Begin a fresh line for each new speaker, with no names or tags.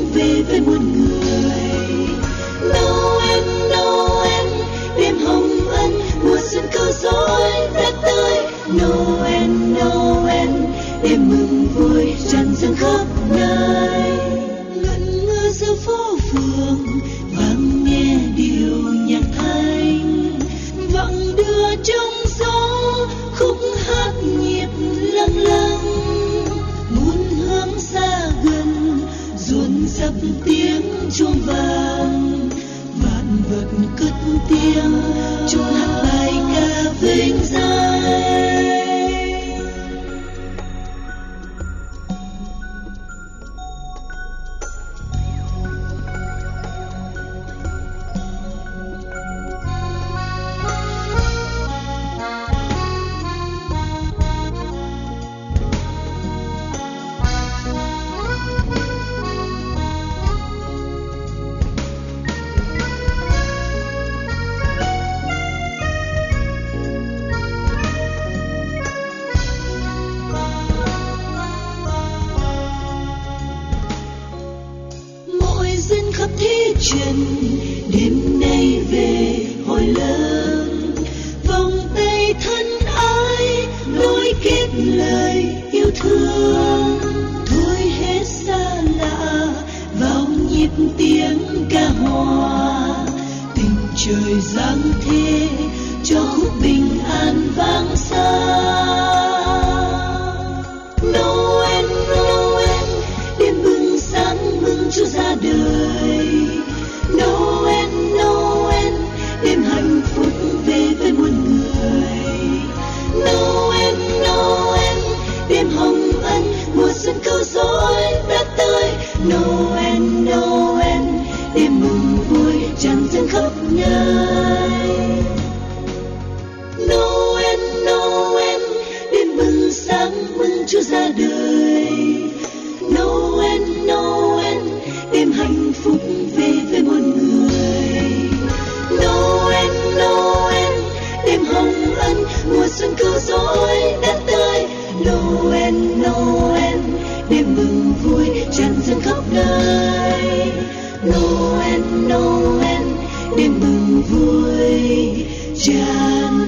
về với muôn người. Noel, Noel, đêm hồng ân, mùa xuân cứu rỗi đã tới. Noel, Noel, đêm mừng vui tràn dâng khắp nơi. Ngẩn ngơ giữa phố phường vang nghe điệu nhạc thanh, vọng đưa trong gió khúc hát nhịp lâng lâng. Muôn hướng xa gần dồn dập tiếng chuông vàng, vạn vật cất tiếng chung hát bài ca vinh danh. Khắp thế trần đêm nay về hồi lớn, vòng tay thân ái nối kết lời yêu thương. Thôi hết xa lạ vào nhịp tiếng ca hòa, tình trời giáng thế cho khúc bình an vang xa. Noel, Noel, đêm bừng sáng mừng Chúa ra đời. Noel, Noel, đêm hạnh phúc về với muôn người. Noel, Noel, đêm hồng ân, mùa xuân cứu rỗi đã tới. Noel, Noel, đêm mừng vui tràn dâng khắp nơi. Noel, Noel, đêm bừng sáng mừng Chúa ra đời. Noel, Noel, đêm hạnh phúc về với muôn người. Noel, Noel, đêm hồng ân, mùa xuân cứu rỗi đã tới. Noel, Noel, đêm mừng vui tràn dâng khắp nơi. Noel, Noel, đêm mừng vui tràn